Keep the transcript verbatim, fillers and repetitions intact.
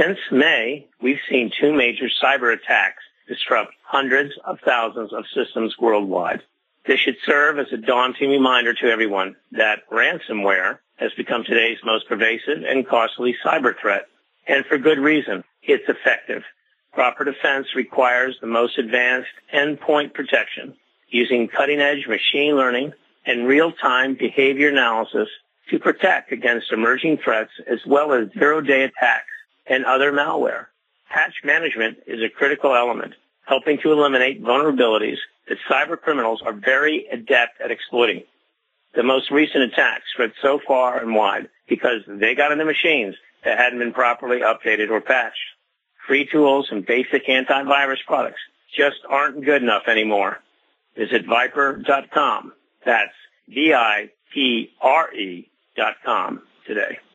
Since May, we've seen two major cyber attacks disrupt hundreds of thousands of systems worldwide. This should serve as a daunting reminder to everyone that ransomware has become today's most pervasive and costly cyber threat. And for good reason. It's effective. Proper defense requires the most advanced endpoint protection using cutting-edge machine learning and real-time behavior analysis to protect against emerging threats as well as zero-day attacks and other malware. Patch management is a critical element, helping to eliminate vulnerabilities that cyber criminals are very adept at exploiting. The most recent attacks spread so far and wide because they got in the machines that hadn't been properly updated or patched. Free tools and basic antivirus products just aren't good enough anymore. Visit Viper dot com. That's V I P R E dot com today.